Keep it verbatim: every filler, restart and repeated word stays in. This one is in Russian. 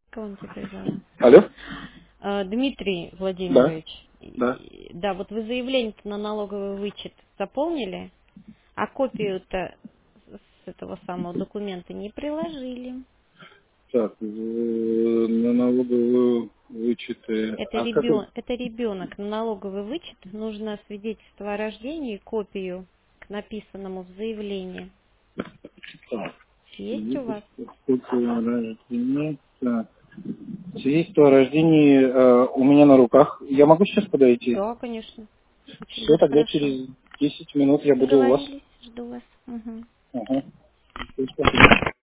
Кого он тебе призвала? Алло? А, Дмитрий Да, Владимирович, да. и- да, вот вы заявление на налоговый вычет заполнили, а копию-то с этого самого документа не приложили. Так, э, на налоговые вычеты. Это, А как это? ребен... это ребенок. На налоговый вычет нужно свидетельство о рождении, копию к написанному в заявлении. Так, Есть у вас? свидетельство о рождении. Так. Свидетельство о рождении э, у меня на руках. Я могу сейчас подойти? Да, конечно. Очень Все, даже тогда хорошо. через десять минут я буду у вас. Договорились. Жду вас. Мгм. Ага. Спасибо.